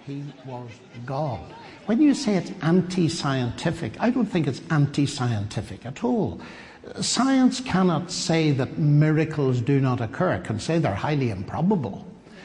he was God. When you say it's anti-scientific, I don't think it's anti-scientific at all. Science cannot say that miracles do not occur. It can say they're highly improbable.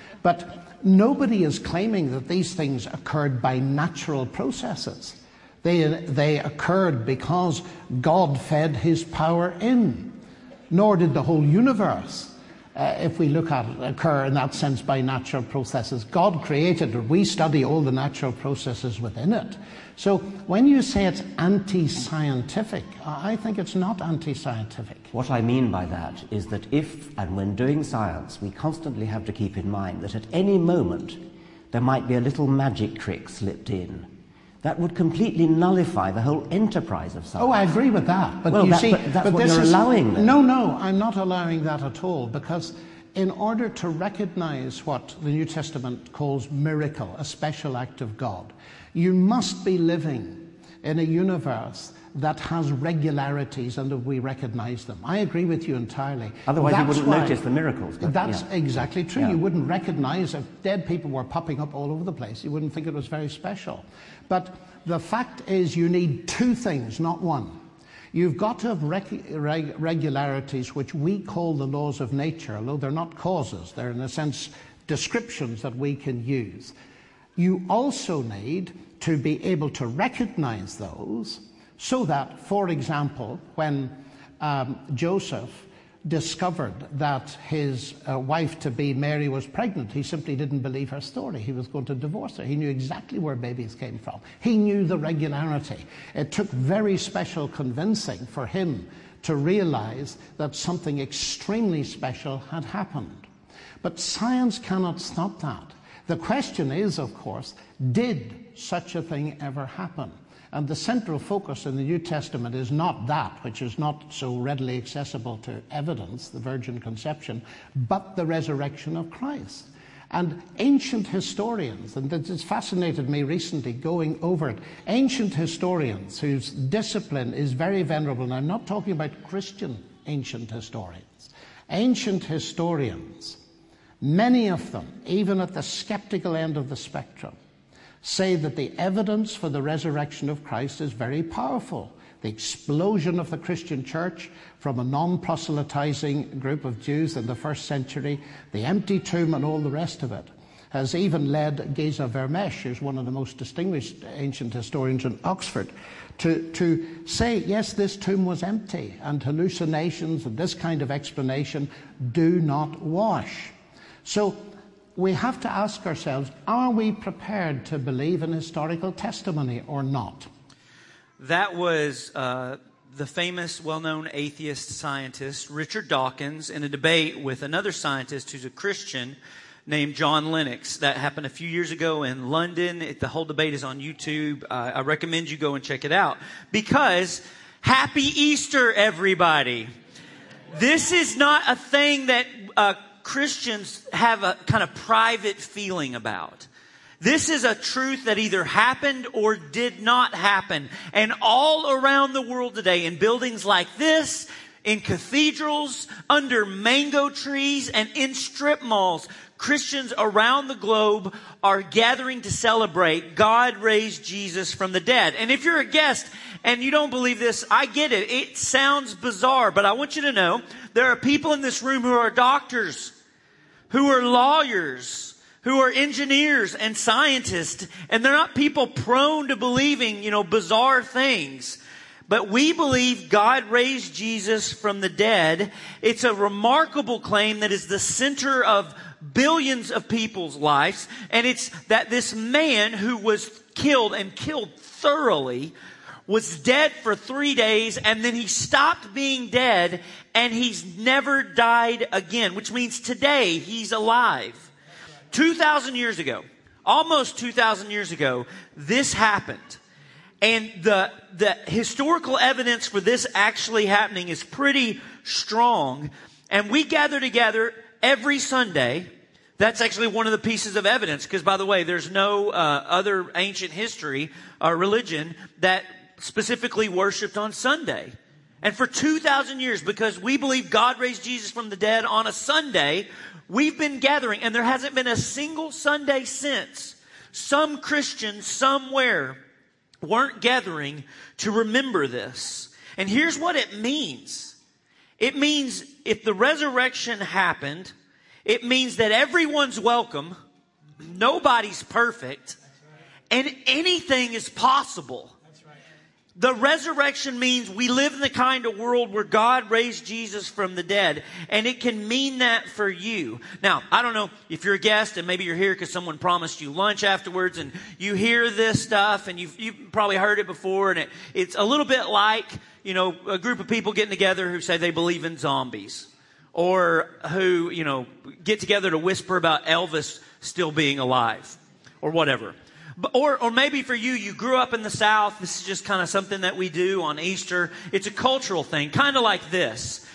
But nobody is claiming that these things occurred by natural processes. They occurred because God fed his power in. Nor did the whole universe, if we look at it, occur in that sense by natural processes. God created it. We study all the natural processes within it. So when you say it's anti-scientific, I think it's not anti-scientific. What I mean by that is that if, and when doing science, we constantly have to keep in mind that at any moment there might be a little magic trick slipped in. That would completely nullify the whole enterprise of science. Oh, I agree with that. But well, you see, that's what you're allowing then. No, I'm not allowing that at all, because in order to recognize what the New Testament calls miracle, a special act of God, you must be living in a universe that has regularities and that we recognize them. I agree with you entirely. Otherwise you wouldn't notice the miracles. That's exactly true. Yeah. You wouldn't recognize if dead people were popping up all over the place. You wouldn't think it was very special. But the fact is you need two things, not one. You've got to have regularities which we call the laws of nature, although they're not causes. They're, in a sense, descriptions that we can use. You also need to be able to recognize those so that, for example, when Joseph discovered that his wife-to-be Mary was pregnant, he simply didn't believe her story. He was going to divorce her. He knew exactly where babies came from. He knew the regularity. It took very special convincing for him to realize that something extremely special had happened. But science cannot stop that. The question is, of course, did such a thing ever happen? And the central focus in the New Testament is not that, which is not so readily accessible to evidence, the virgin conception, but the resurrection of Christ. And ancient historians, and it has fascinated me recently going over it, ancient historians whose discipline is very venerable, and I'm not talking about Christian ancient historians, ancient historians, many of them, even at the skeptical end of the spectrum, say that the evidence for the resurrection of Christ is very powerful. The explosion of the Christian church from a non-proselytizing group of Jews in the first century, the empty tomb and all the rest of it, has even led Geza Vermesh, who's one of the most distinguished ancient historians in Oxford, to say, yes, this tomb was empty, and hallucinations and this kind of explanation do not wash. So we have to ask ourselves, are we prepared to believe in historical testimony or not? That was the famous, well-known atheist scientist, Richard Dawkins, in a debate with another scientist who's a Christian named John Lennox. That happened a few years ago in London. The whole debate is on YouTube. I recommend you go and check it out. Because, Happy Easter, everybody! This is not a thing that Christians have a kind of private feeling about. This is a truth that either happened or did not happen. And all around the world today, in buildings like this, in cathedrals, under mango trees, and in strip malls, Christians around the globe are gathering to celebrate God raised Jesus from the dead. And if you're a guest and you don't believe this, I get it. It sounds bizarre, but I want you to know there are people in this room who are doctors, who are lawyers, who are engineers and scientists, and they're not people prone to believing, bizarre things. But we believe God raised Jesus from the dead. It's a remarkable claim that is the center of billions of people's lives. And it's that this man who was killed and killed thoroughly was dead for 3 days, and then he stopped being dead, and he's never died again, which means today he's alive. 2,000 years ago, almost 2,000 years ago, this happened. And the historical evidence for this actually happening is pretty strong. And we gather together every Sunday. That's actually one of the pieces of evidence, because, by the way, there's no other ancient history or religion that specifically worshipped on Sunday. And for 2,000 years, because we believe God raised Jesus from the dead on a Sunday, we've been gathering, and there hasn't been a single Sunday since some Christians somewhere weren't gathering to remember this. And here's what it means. It means if the resurrection happened, it means that everyone's welcome, nobody's perfect, and anything is possible. The resurrection means we live in the kind of world where God raised Jesus from the dead. And it can mean that for you. Now, I don't know if you're a guest and maybe you're here because someone promised you lunch afterwards and you hear this stuff and you've probably heard it before. And it's a little bit like, you know, a group of people getting together who say they believe in zombies. Or who, you know, get together to whisper about Elvis still being alive. Or whatever. Or maybe for you, you grew up in the South. This is just kind of something that we do on Easter. It's a cultural thing, kind of like this.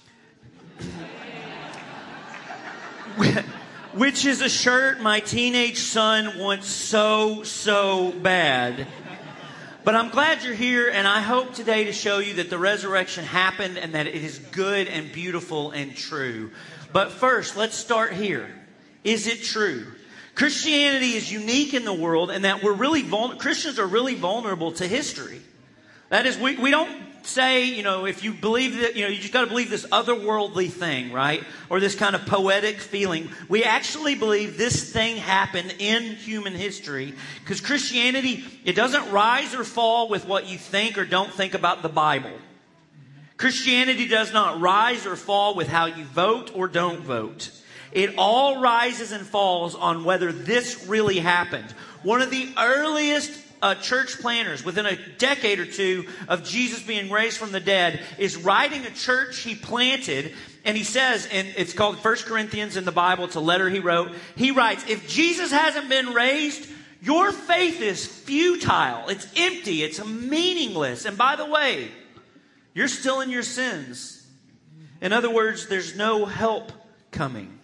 Which is a shirt my teenage son wants so bad. But I'm glad you're here, and I hope today to show you that the resurrection happened and that it is good and beautiful and true. But first, let's start here. Is it true? Christianity is unique in the world in that Christians are really vulnerable to history. That is, we don't say, you know, if you believe that, you know, you just got to believe this otherworldly thing, right? Or this kind of poetic feeling. We actually believe this thing happened in human history because Christianity, it doesn't rise or fall with what you think or don't think about the Bible. Christianity does not rise or fall with how you vote or don't vote. It all rises and falls on whether this really happened. One of the earliest church planners, within a decade or two of Jesus being raised from the dead, is writing a church he planted. And he says, and it's called 1 Corinthians in the Bible, it's a letter he wrote. He writes, if Jesus hasn't been raised, your faith is futile. It's empty. It's meaningless. And by the way, you're still in your sins. In other words, there's no help coming.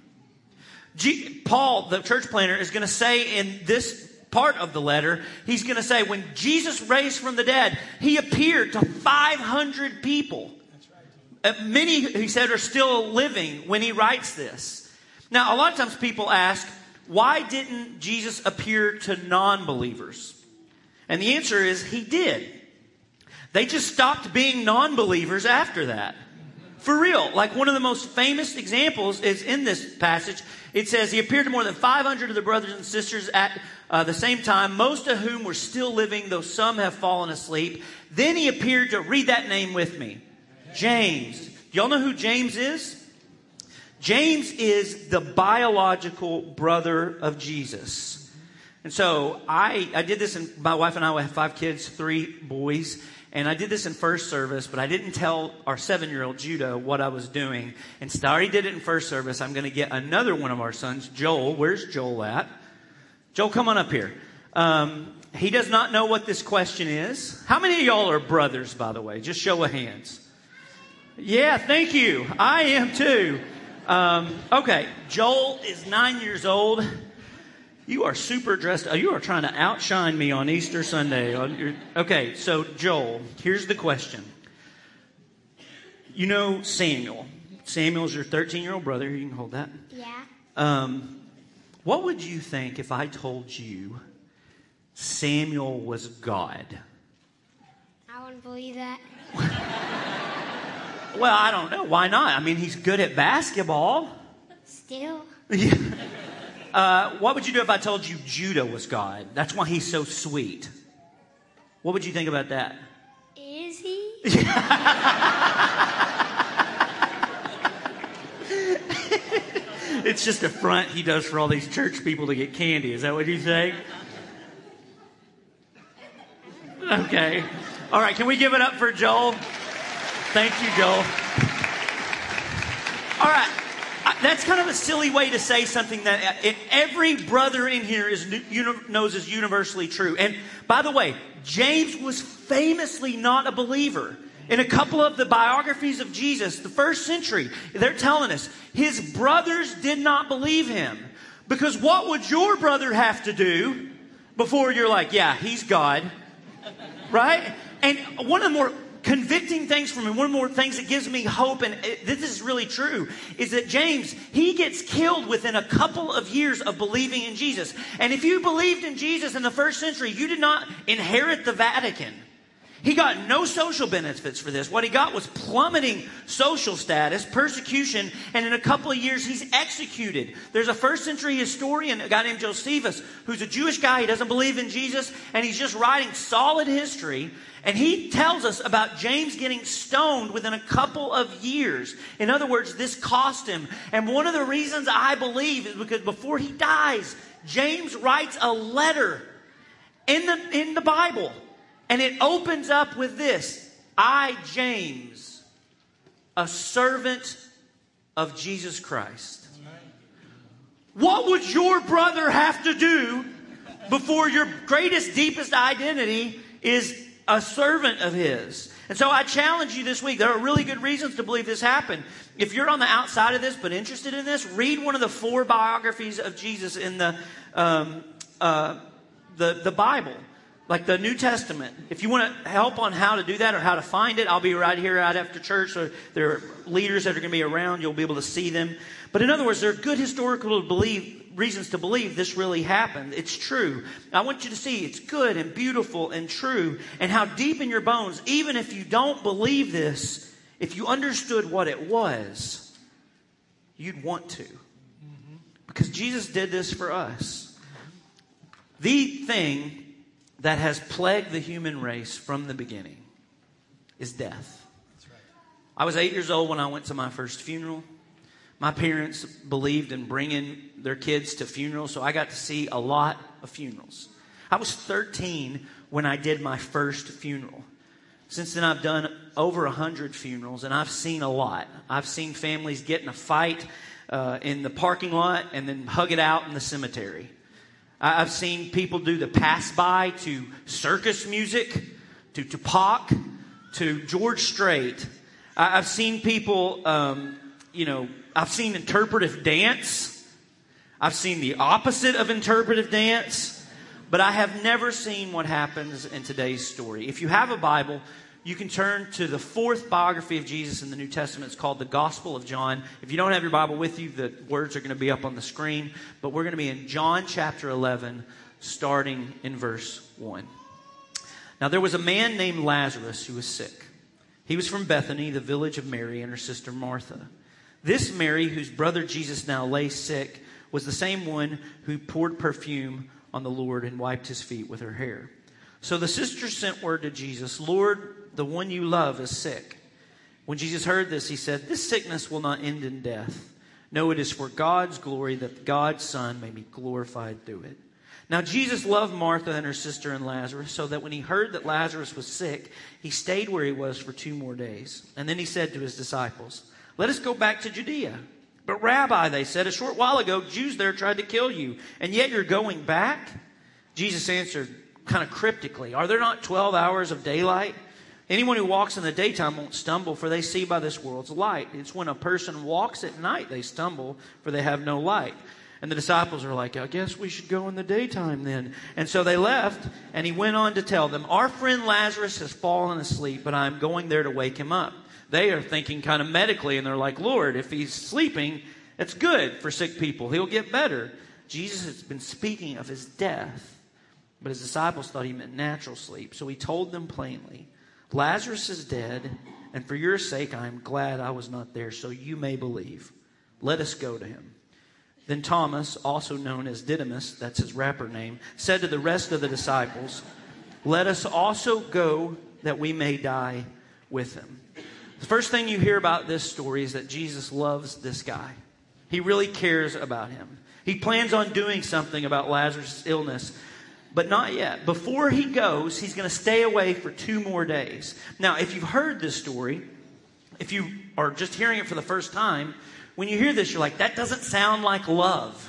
Paul, the church planner, is going to say in this part of the letter, he's going to say, when Jesus raised from the dead, he appeared to 500 people. Many, he said, are still living when he writes this. Now, a lot of times people ask, why didn't Jesus appear to non-believers? And the answer is, he did. They just stopped being non-believers after that. For real. Like one of the most famous examples is in this passage. It says, he appeared to more than 500 of the brothers and sisters at the same time, most of whom were still living, though some have fallen asleep. Then he appeared to, read that name with me, James. Y'all know who James is? James is the biological brother of Jesus. And so I did this, and my wife and I have 5 kids, 3 boys. And I did this in first service, but I didn't tell our 7-year-old Judah what I was doing. And Starry did it in first service. I'm going to get another one of our sons, Joel. Where's Joel at? Joel, come on up here. He does not know what this question is. How many of y'all are brothers, by the way? Just show of hands. Yeah, thank you. I am too. Okay, Joel is 9 years old. You are super dressed. You are trying to outshine me on Easter Sunday. Okay, so Joel, here's the question. You know Samuel. Samuel's your 13-year-old brother. You can hold that. Yeah. What would you think if I told you Samuel was God? I wouldn't believe that. Well, I don't know. Why not? I mean, he's good at basketball. Still. Yeah. What would you do if I told you Judah was God? That's why he's so sweet. What would you think about that? Is he? It's just a front he does for all these church people to get candy. Is that what you say? Okay. All right, can we give it up for Joel? Thank you, Joel. All right. That's kind of a silly way to say something that every brother in here knows is universally true. And by the way, James was famously not a believer. In a couple of the biographies of Jesus, the first century, they're telling us his brothers did not believe him. Because what would your brother have to do before you're like, yeah, he's God? Right? And one of the more convicting things for me, one more things that gives me hope, and this is really true, is that James, he gets killed within a couple of years of believing in Jesus. And if you believed in Jesus in the first century, you did not inherit the Vatican. He got no social benefits for this. What he got was plummeting social status, persecution, and in a couple of years he's executed. There's a first century historian, a guy named Josephus, who's a Jewish guy. He doesn't believe in Jesus, and he's just writing solid history. And he tells us about James getting stoned within a couple of years. In other words, this cost him. And one of the reasons I believe is because before he dies, James writes a letter in the Bible. And it opens up with this: I, James, a servant of Jesus Christ. What would your brother have to do before your greatest, deepest identity is a servant of his? And so I challenge you this week. There are really good reasons to believe this happened. If you're on the outside of this but interested in this, read one of the 4 biographies of Jesus in the Bible. Like the New Testament. If you want to help on how to do that or how to find it, I'll be right here right after church. So there are leaders that are going to be around. You'll be able to see them. But in other words, there are good historical reasons to believe this really happened. It's true. I want you to see it's good and beautiful and true. And how deep in your bones, even if you don't believe this, if you understood what it was, you'd want to. Because Jesus did this for us. The thing that has plagued the human race from the beginning is death. That's right. I was 8 years old when I went to my first funeral. My parents believed in bringing their kids to funerals, so I got to see a lot of funerals. I was 13 when I did my first funeral. Since then, I've done over 100 funerals, and I've seen a lot. I've seen families get in a fight in the parking lot and then hug it out in the cemetery. I've seen people do the pass-by to circus music, to Tupac, to George Strait. I've seen people, I've seen interpretive dance. I've seen the opposite of interpretive dance. But I have never seen what happens in today's story. If you have a Bible, you can turn to the 4th biography of Jesus in the New Testament. It's called the Gospel of John. If you don't have your Bible with you, the words are going to be up on the screen. But we're going to be in John chapter 11, starting in verse 1. Now there was a man named Lazarus who was sick. He was from Bethany, the village of Mary and her sister Martha. This Mary, whose brother Jesus now lay sick, was the same one who poured perfume on the Lord and wiped his feet with her hair. So the sisters sent word to Jesus, "Lord, the one you love is sick." When Jesus heard this, he said, "This sickness will not end in death. No, it is for God's glory, that God's Son may be glorified through it." Now Jesus loved Martha and her sister and Lazarus, so that when he heard that Lazarus was sick, he stayed where he was for 2 more days. And then he said to his disciples, "Let us go back to Judea." "But Rabbi," they said, "a short while ago, Jews there tried to kill you, and yet you're going back?" Jesus answered kind of cryptically, "Are there not 12 hours of daylight? Anyone who walks in the daytime won't stumble, for they see by this world's light. It's when a person walks at night they stumble, for they have no light." And the disciples are like, "I guess we should go in the daytime then." And so they left, and he went on to tell them, "Our friend Lazarus has fallen asleep, but I'm going there to wake him up." They are thinking kind of medically, and they're like, "Lord, if he's sleeping, it's good for sick people. He'll get better." Jesus has been speaking of his death, but his disciples thought he meant natural sleep. So he told them plainly, "Lazarus is dead, and for your sake I am glad I was not there, so you may believe. Let us go to him." Then Thomas, also known as Didymus, that's his rapper name, said to the rest of the disciples, "Let us also go that we may die with him." The first thing you hear about this story is that Jesus loves this guy. He really cares about him. He plans on doing something about Lazarus' illness, but not yet. Before he goes, he's going to stay away for 2 more days. Now, if you've heard this story, if you are just hearing it for the first time, when you hear this, you're like, that doesn't sound like love.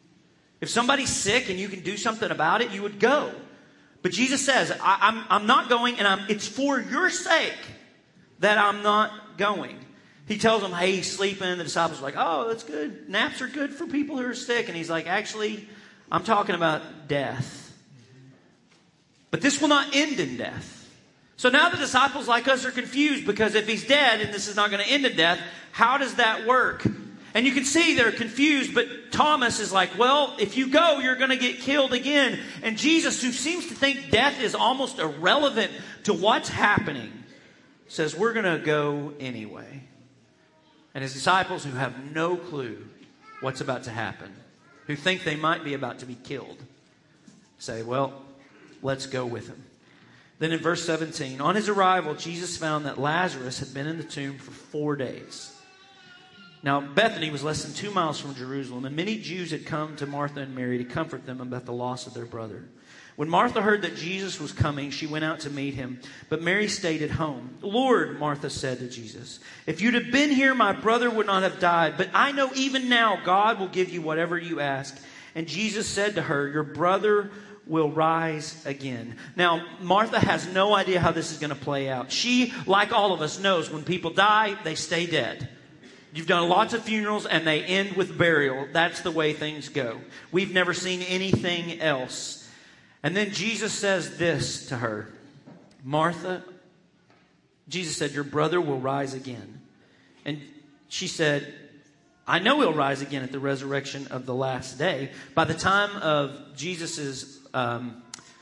If somebody's sick and you can do something about it, you would go. But Jesus says, I'm not going, and it's for your sake that I'm not going. He tells them, "Hey, he's sleeping." The disciples are like, "Oh, that's good. Naps are good for people who are sick." And he's like, "Actually, I'm talking about death. But this will not end in death." So now the disciples, like us, are confused because if he's dead and this is not going to end in death, how does that work? And you can see they're confused, but Thomas is like, well, if you go, you're going to get killed again. And Jesus, who seems to think death is almost irrelevant to what's happening, says, we're going to go anyway. And his disciples, who have no clue what's about to happen, who think they might be about to be killed, say, well, let's go with him. Then in verse 17, on his arrival, Jesus found that Lazarus had been in the tomb for 4 days. Now, Bethany was less than 2 miles from Jerusalem, and many Jews had come to Martha and Mary to comfort them about the loss of their brother. When Martha heard that Jesus was coming, she went out to meet him, but Mary stayed at home. Lord, Martha said to Jesus, if you'd have been here, my brother would not have died. But I know even now God will give you whatever you ask. And Jesus said to her, your brother will rise again. Now, Martha has no idea how this is going to play out. She, like all of us, knows when people die, they stay dead. You've done lots of funerals and they end with burial. That's the way things go. We've never seen anything else. And then Jesus says this to her. Martha, Jesus said, your brother will rise again. And she said, I know he'll rise again at the resurrection of the last day. By the time of Jesus's time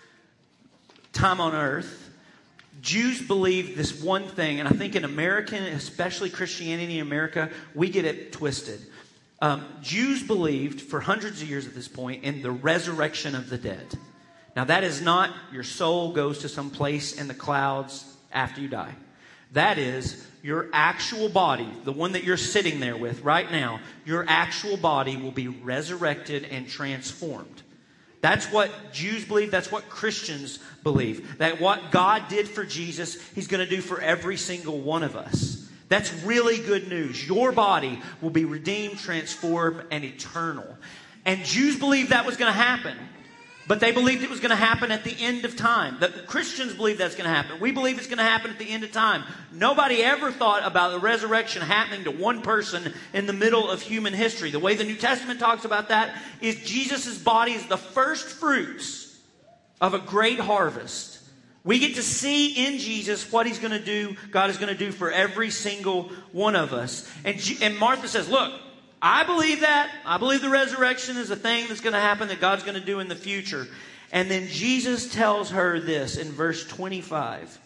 on earth, Jews believed this one thing, and I think in American, especially Christianity in America, we get it twisted. Jews believed for hundreds of years at this point in the resurrection of the dead. Now that is not your soul goes to some place in the clouds after you die. That is your actual body, the one that you're sitting there with right now, your actual body will be resurrected and transformed. That's what Jews believe. That's what Christians believe. That what God did for Jesus, He's going to do for every single one of us. That's really good news. Your body will be redeemed, transformed, and eternal. And Jews believed that was going to happen. But they believed it was going to happen at the end of time. The Christians believe that's going to happen. We believe it's going to happen at the end of time. Nobody ever thought about the resurrection happening to one person in the middle of human history. The way the New Testament talks about that is Jesus' body is the first fruits of a great harvest. We get to see in Jesus what He's going to do, God is going to do for every single one of us. And Martha says, look, I believe that. I believe the resurrection is a thing that's going to happen that God's going to do in the future. And then Jesus tells her this in verse 25.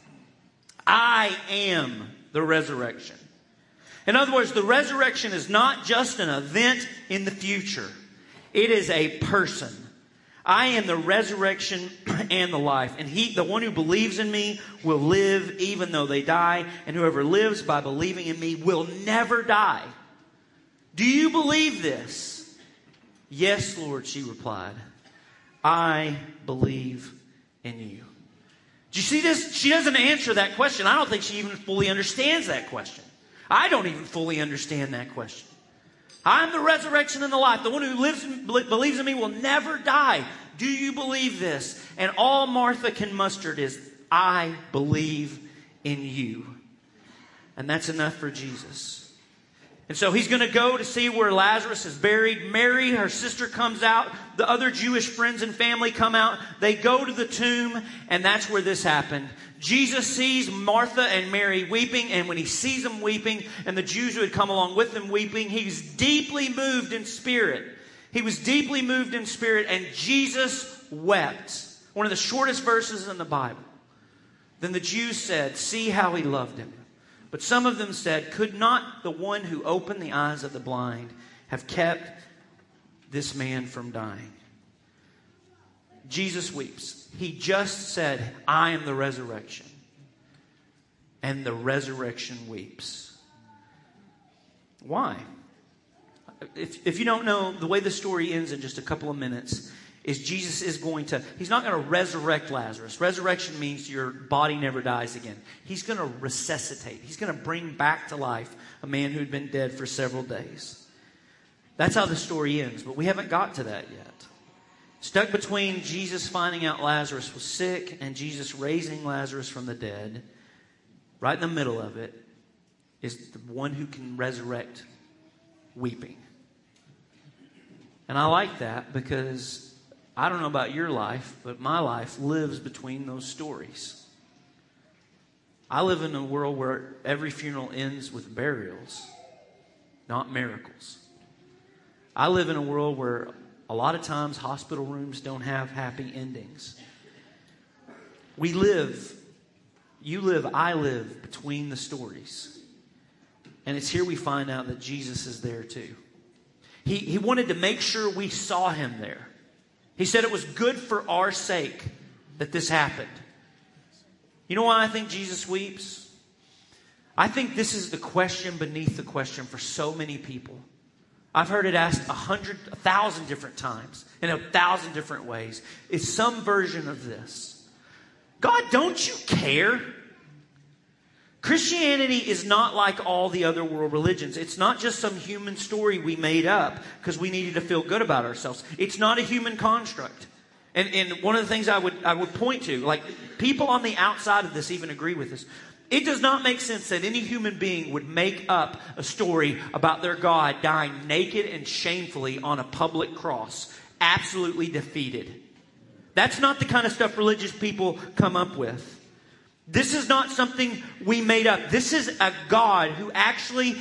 I am the resurrection. In other words, the resurrection is not just an event in the future. It is a person. I am the resurrection and the life. And the one who believes in me will live even though they die. And whoever lives by believing in me will never die. Do you believe this? Yes, Lord, she replied. I believe in you. Do you see this? She doesn't answer that question. I don't think she even fully understands that question. I don't even fully understand that question. I'm the resurrection and the life. The one who believes in me will never die. Do you believe this? And all Martha can muster is, I believe in you. And that's enough for Jesus. And so He's going to go to see where Lazarus is buried. Mary, her sister, comes out. The other Jewish friends and family come out. They go to the tomb, and that's where this happened. Jesus sees Martha and Mary weeping, and when He sees them weeping, and the Jews who had come along with them weeping, He's deeply moved in spirit. He was deeply moved in spirit, and Jesus wept. One of the shortest verses in the Bible. Then the Jews said, see how He loved him. But some of them said, could not the one who opened the eyes of the blind have kept this man from dying? Jesus weeps. He just said, I am the resurrection. And the resurrection weeps. Why? If you don't know, the way the story ends in just a couple of minutes is Jesus is going to, He's not going to resurrect Lazarus. Resurrection means your body never dies again. He's going to resuscitate. He's going to bring back to life a man who had been dead for several days. That's how the story ends, but we haven't got to that yet. Stuck between Jesus finding out Lazarus was sick and Jesus raising Lazarus from the dead, right in the middle of it, is the one who can resurrect weeping. And I like that because I don't know about your life, but my life lives between those stories. I live in a world where every funeral ends with burials, not miracles. I live in a world where a lot of times hospital rooms don't have happy endings. We live, you live, I live between the stories. And it's here we find out that Jesus is there too. He wanted to make sure we saw him there. He said it was good for our sake that this happened. You know why I think Jesus weeps? I think this is the question beneath the question for so many people. I've heard it asked 1,000 different times in 1,000 different ways. It's some version of this. God, don't you care? Christianity is not like all the other world religions. It's not just some human story we made up because we needed to feel good about ourselves. It's not a human construct. And one of the things I would point to, like people on the outside of this even agree with this. It does not make sense that any human being would make up a story about their God dying naked and shamefully on a public cross, absolutely defeated. That's not the kind of stuff religious people come up with. This is not something we made up. This is a God who actually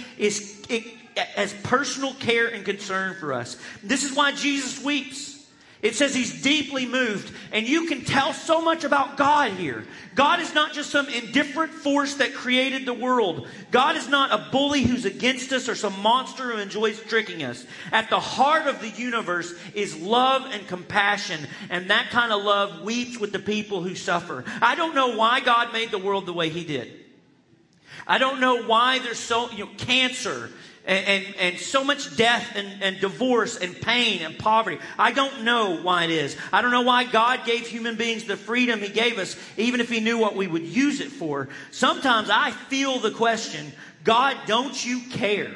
has personal care and concern for us. This is why Jesus weeps. It says he's deeply moved. And you can tell so much about God here. God is not just some indifferent force that created the world. God is not a bully who's against us or some monster who enjoys tricking us. At the heart of the universe is love and compassion. And that kind of love weeps with the people who suffer. I don't know why God made the world the way he did. I don't know why there's so, cancer and so much death and divorce and pain and poverty. I don't know why it is. I don't know why God gave human beings the freedom he gave us, even if he knew what we would use it for. Sometimes I feel the question, God, don't you care?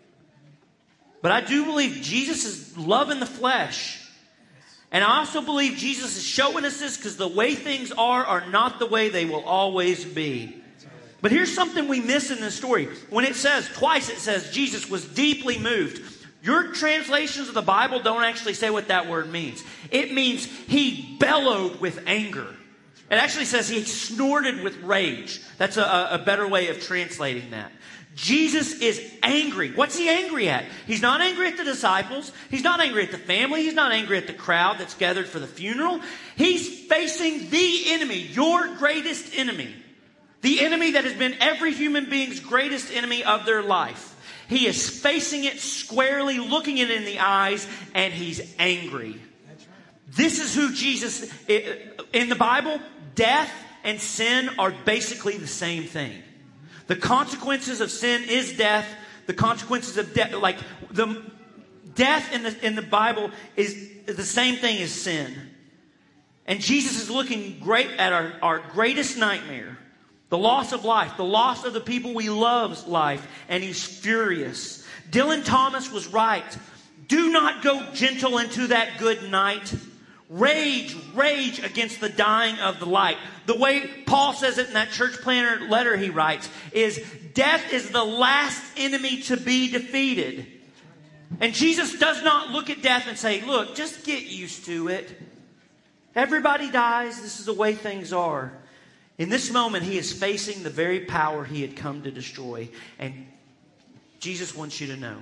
But I do believe Jesus is love in the flesh. And I also believe Jesus is showing us this because the way things are not the way they will always be. But here's something we miss in this story. When it says, twice it says, Jesus was deeply moved. Your translations of the Bible don't actually say what that word means. It means he bellowed with anger. It actually says he snorted with rage. That's a better way of translating that. Jesus is angry. What's he angry at? He's not angry at the disciples. He's not angry at the family. He's not angry at the crowd that's gathered for the funeral. He's facing the enemy, your greatest enemy. The enemy that has been every human being's greatest enemy of their life. He is facing it squarely, looking it in the eyes, and he's angry. This is who Jesus is. In the Bible, death and sin are basically the same thing. The consequences of sin is death. The consequences of death, like the death in the Bible is the same thing as sin. And Jesus is looking great at our greatest nightmare. The loss of life, the loss of the people we love's life, and he's furious. Dylan Thomas was right. Do not go gentle into that good night. Rage against the dying of the light. The way Paul says it in that church planter letter he writes is death is the last enemy to be defeated. And Jesus does not look at death and say, look, just get used to it. Everybody dies. This is the way things are. In this moment, he is facing the very power he had come to destroy. And Jesus wants you to know,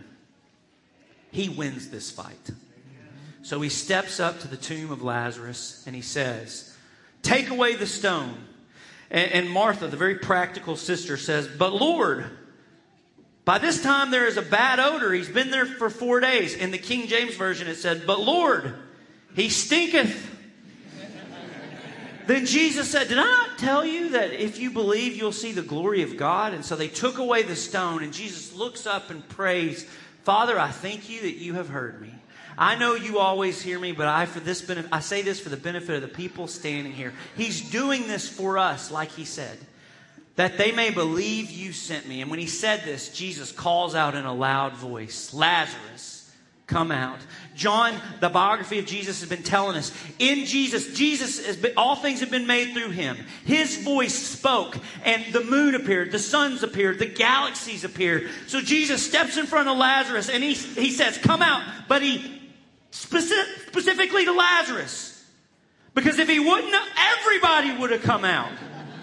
he wins this fight. So he steps up to the tomb of Lazarus and he says, take away the stone. And Martha, the very practical sister, says, but Lord, by this time there is a bad odor. He's been there for 4 days. In the King James Version it said, but Lord, he stinketh. Then Jesus said, did I not tell you that if you believe, you'll see the glory of God? And so they took away the stone, and Jesus looks up and prays, Father, I thank you that you have heard me. I know you always hear me, but I say this for the benefit of the people standing here. He's doing this for us, like he said, that they may believe you sent me. And when he said this, Jesus calls out in a loud voice, Lazarus, come out. John, the biography of Jesus, has been telling us, in Jesus all things have been made through him. His voice spoke, and the moon appeared, the suns appeared, the galaxies appeared. So Jesus steps in front of Lazarus, and he says, come out. But he specifically to Lazarus, because if he wouldn't, everybody would have come out.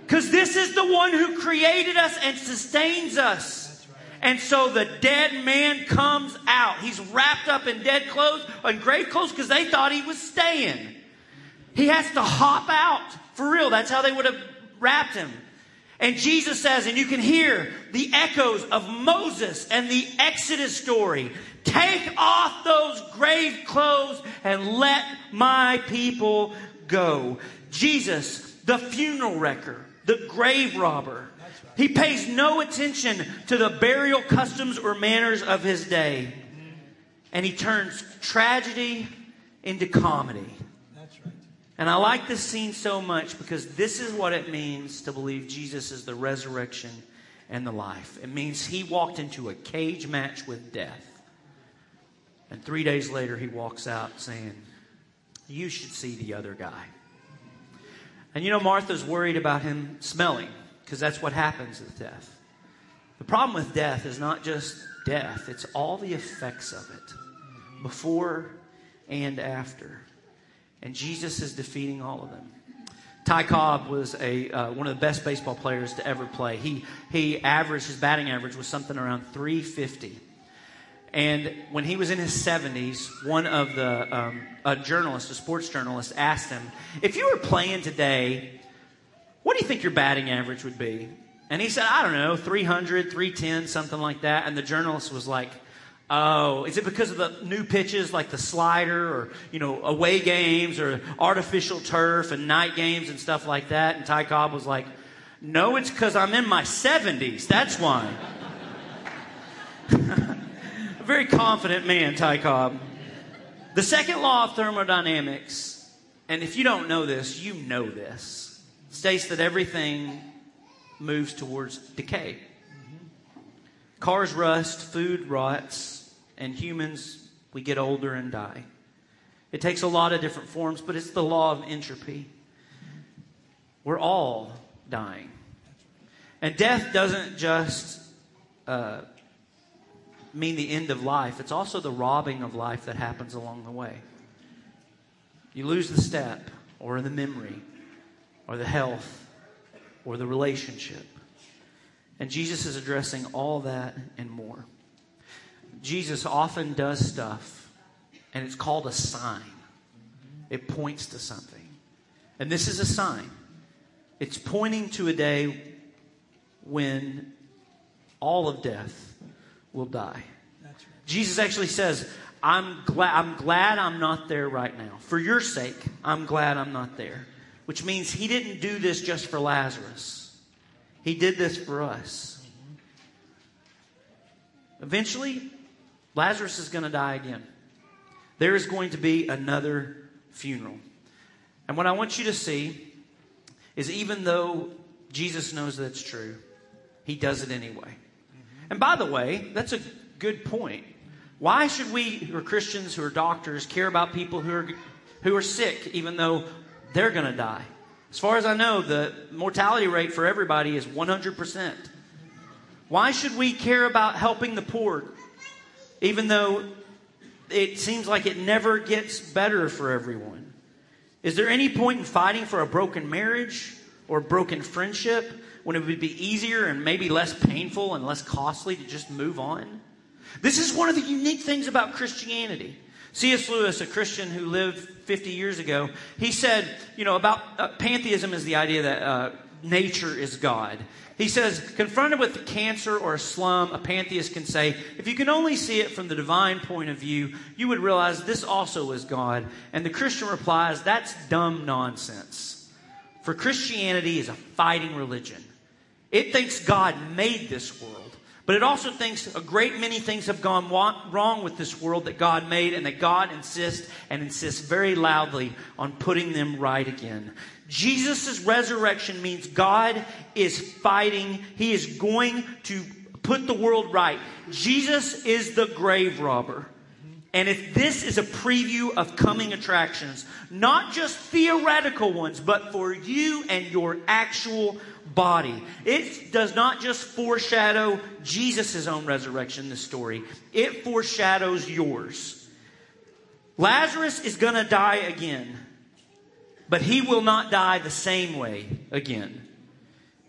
Because this is the one who created us and sustains us. And so the dead man comes out. He's wrapped up in dead clothes and grave clothes because they thought he was staying. He has to hop out. For real, that's how they would have wrapped him. And Jesus says, and you can hear the echoes of Moses and the Exodus story. Take off those grave clothes and let my people go. Jesus, the funeral wrecker, the grave robber. He pays no attention to the burial customs or manners of his day. And he turns tragedy into comedy. And I like this scene so much because this is what it means to believe Jesus is the resurrection and the life. It means he walked into a cage match with death. And 3 days later he walks out saying, you should see the other guy. And you know, Martha's worried about him smelling because that's what happens with death. The problem with death is not just death. It's all the effects of it, before and after. And Jesus is defeating all of them. Ty Cobb was one of the best baseball players to ever play. His batting average was something around 350. And when he was in his 70s, one of the a sports journalist, asked him, if you were playing today, what do you think your batting average would be? And he said, I don't know, 300, 310, something like that. And the journalist was like, oh, is it because of the new pitches like the slider or, away games or artificial turf and night games and stuff like that? And Ty Cobb was like, no, it's because I'm in my 70s. That's why. A very confident man, Ty Cobb. The second law of thermodynamics, and if you don't know this, you know this, states that everything moves towards decay. Cars rust, food rots, and humans, we get older and die. It takes a lot of different forms, but it's the law of entropy. We're all dying. And death doesn't just mean the end of life. It's also the robbing of life that happens along the way. You lose the step, or the memory, or the health, or the relationship. And Jesus is addressing all that and more. Jesus often does stuff, and it's called a sign. It points to something. And this is a sign. It's pointing to a day when all of death will die. That's right. Jesus actually says, I'm glad I'm not there right now. For your sake, I'm glad I'm not there. Which means he didn't do this just for Lazarus. He did this for us. Eventually, Lazarus is going to die again. There is going to be another funeral. And what I want you to see is even though Jesus knows that's true, he does it anyway. And by the way, that's a good point. Why should we, who are Christians, who are doctors, care about people who are sick, even though they're going to die? As far as I know, the mortality rate for everybody is 100%. Why should we care about helping the poor, even though it seems like it never gets better for everyone? Is there any point in fighting for a broken marriage or a broken friendship when it would be easier and maybe less painful and less costly to just move on? This is one of the unique things about Christianity. C.S. Lewis, a Christian who lived 50 years ago, he said, about pantheism is the idea that nature is God. He says, confronted with cancer or a slum, a pantheist can say, if you can only see it from the divine point of view, you would realize this also is God. And the Christian replies, that's dumb nonsense. For Christianity is a fighting religion. It thinks God made this world. But it also thinks a great many things have gone wrong with this world that God made, and that God insists very loudly on putting them right again. Jesus' resurrection means God is fighting. He is going to put the world right. Jesus is the grave robber. And if this is a preview of coming attractions, not just theoretical ones, but for you and your actual body. It does not just foreshadow Jesus' own resurrection, this story. It foreshadows yours. Lazarus is going to die again, but he will not die the same way again.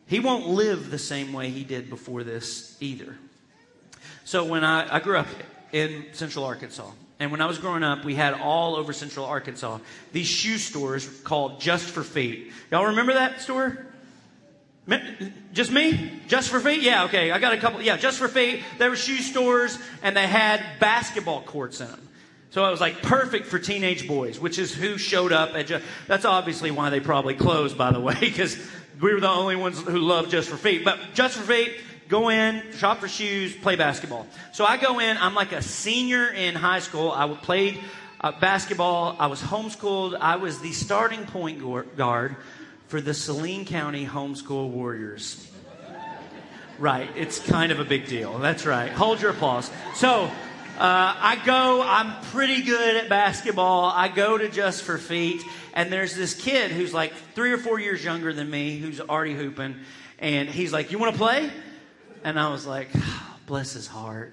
He won't live the same way he did before this either. So when I grew up in Central Arkansas, and when I was growing up, we had all over Central Arkansas these shoe stores called Just for Feet. Y'all remember that store? Just me? Just for Feet? Yeah, okay. I got a couple. Yeah, Just for Feet. There were shoe stores, and they had basketball courts in them. So it was like perfect for teenage boys, which is who showed up at That's obviously why they probably closed, by the way, because we were the only ones who loved Just for Feet. But Just for Feet, go in, shop for shoes, play basketball. So I go in, I'm like a senior in high school. I played basketball. I was homeschooled. I was the starting point guard for the Saline County Homeschool Warriors. Right, it's kind of a big deal. That's right. Hold your applause. So I'm pretty good at basketball. I go to Just for Feet, and there's this kid who's like 3 or 4 years younger than me who's already hooping, and he's like, "You want to play?" And I was like, oh, bless his heart.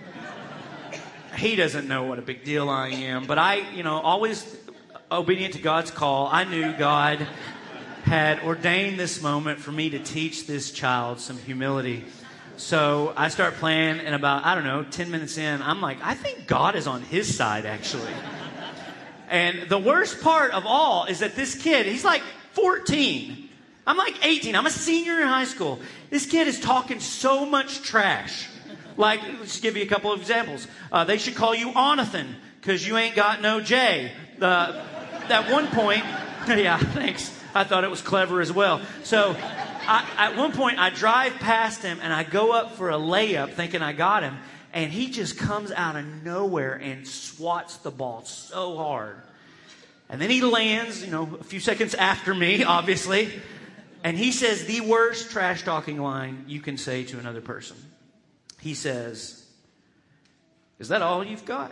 He doesn't know what a big deal I am, but I, always obedient to God's call. I knew God had ordained this moment for me to teach this child some humility. So I start playing, and about, 10 minutes in, I'm like, I think God is on his side, actually. And the worst part of all is that this kid, he's like 14. I'm like 18. I'm a senior in high school. This kid is talking so much trash. Like, let's give you a couple of examples. They should call you Onathan, because you ain't got no J. At one point, yeah, thanks. I thought it was clever as well. So at one point, I drive past him, and I go up for a layup thinking I got him, and he just comes out of nowhere and swats the ball so hard. And then he lands, a few seconds after me, obviously, and he says the worst trash-talking line you can say to another person. He says, "Is that all you've got?"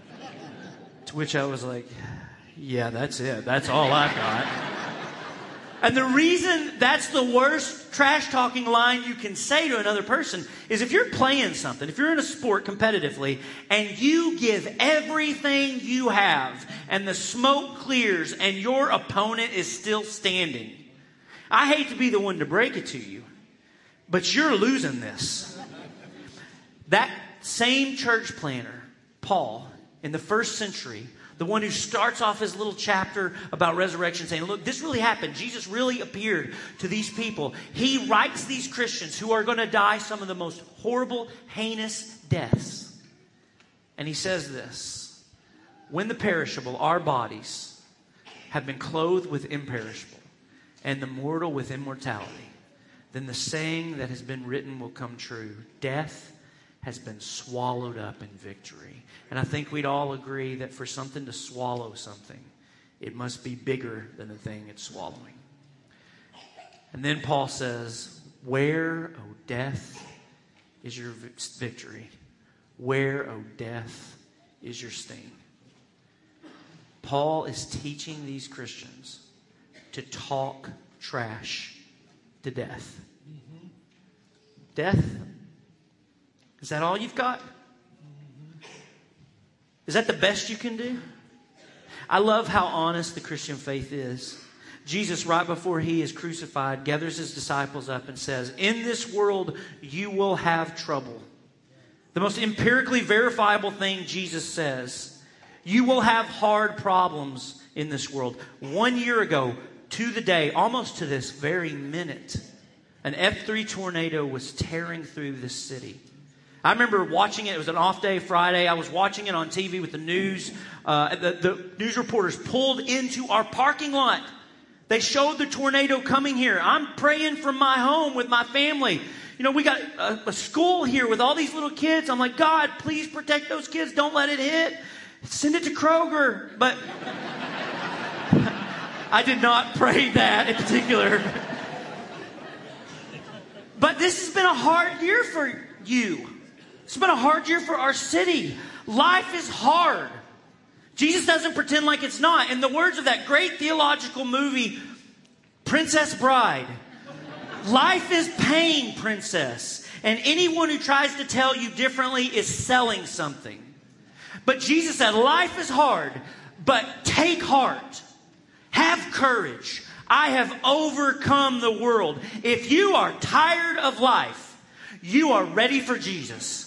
To which I was like, yeah, that's it. That's all I've got. And the reason that's the worst trash-talking line you can say to another person is if you're playing something, if you're in a sport competitively, and you give everything you have, and the smoke clears, and your opponent is still standing. I hate to be the one to break it to you, but you're losing this. That same church planter, Paul, in the first century, the one who starts off his little chapter about resurrection saying, look, this really happened. Jesus really appeared to these people. He writes these Christians who are going to die some of the most horrible, heinous deaths. And he says this: when the perishable, our bodies, have been clothed with imperishable, and the mortal with immortality, then the saying that has been written will come true. Death has been swallowed up in victory. And I think we'd all agree that for something to swallow something, it must be bigger than the thing it's swallowing. And then Paul says, where, O death, is your victory? Where, O death, is your sting? Paul is teaching these Christians to talk trash to death. Mm-hmm. Death? Is that all you've got? Is that the best you can do? I love how honest the Christian faith is. Jesus, right before he is crucified, gathers his disciples up and says, in this world you will have trouble. The most empirically verifiable thing Jesus says. You will have hard problems in this world. 1 year ago, to the day, almost to this very minute, an F3 tornado was tearing through this city. I remember watching it. It was an off day, Friday. I was watching it on TV with the news. The news reporters pulled into our parking lot. They showed the tornado coming here. I'm praying from my home with my family. We got a school here with all these little kids. I'm like, God, please protect those kids. Don't let it hit. Send it to Kroger. But I did not pray that in particular. But this has been a hard year for you. It's been a hard year for our city. Life is hard. Jesus doesn't pretend like it's not. In the words of that great theological movie, Princess Bride, life is pain, princess. And anyone who tries to tell you differently is selling something. But Jesus said, life is hard, but take heart. Have courage. I have overcome the world. If you are tired of life, you are ready for Jesus.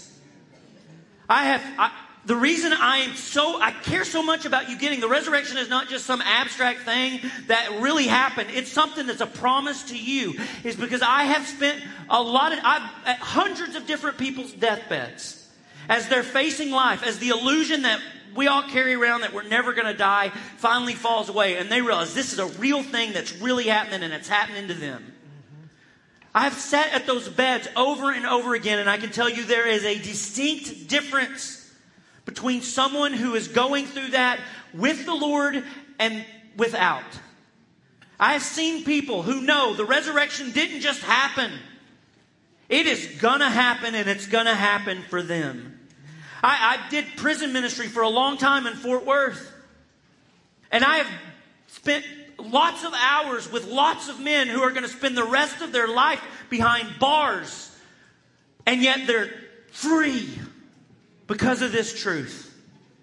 The reason I care so much about you getting the resurrection is not just some abstract thing that really happened. It's something that's a promise to you. Is because I have spent at hundreds of different people's deathbeds as they're facing life, as the illusion that we all carry around that we're never going to die finally falls away, and they realize this is a real thing that's really happening, and it's happening to them. I've sat at those beds over and over again, and I can tell you there is a distinct difference between someone who is going through that with the Lord and without. I have seen people who know the resurrection didn't just happen. It is going to happen, and it's going to happen for them. I did prison ministry for a long time in Fort Worth. And I have spent lots of hours with lots of men who are going to spend the rest of their life behind bars. And yet they're free because of this truth.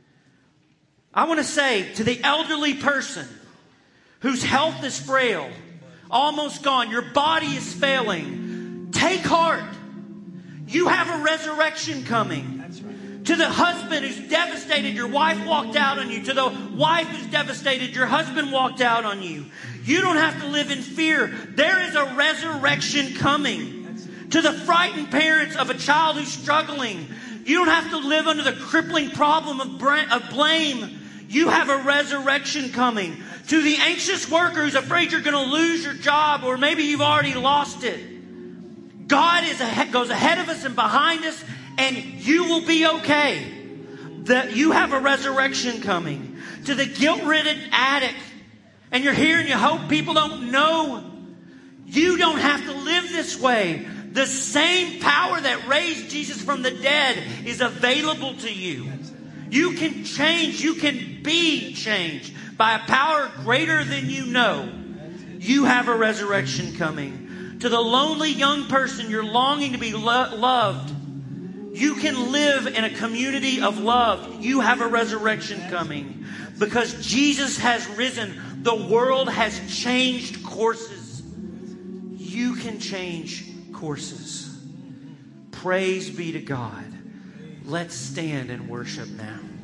I want to say to the elderly person whose health is frail, almost gone, your body is failing, take heart. You have a resurrection coming. That's right. To the husband who's devastated, your wife walked out on you. To the wife who's devastated, your husband walked out on you. You don't have to live in fear. There is a resurrection coming. To the frightened parents of a child who's struggling, you don't have to live under the crippling problem of blame. You have a resurrection coming. To the anxious worker who's afraid you're going to lose your job, or maybe you've already lost it, God goes ahead of us and behind us, and you will be okay. That you have a resurrection coming. To the guilt-ridden addict, and you're here and you hope people don't know, you don't have to live this way. The same power that raised Jesus from the dead is available to you. You can change. You can be changed by a power greater than you know. You have a resurrection coming. To the lonely young person, you're longing to be loved. You can live in a community of love. You have a resurrection coming. Because Jesus has risen, the world has changed courses. You can change courses. Praise be to God. Let's stand and worship now.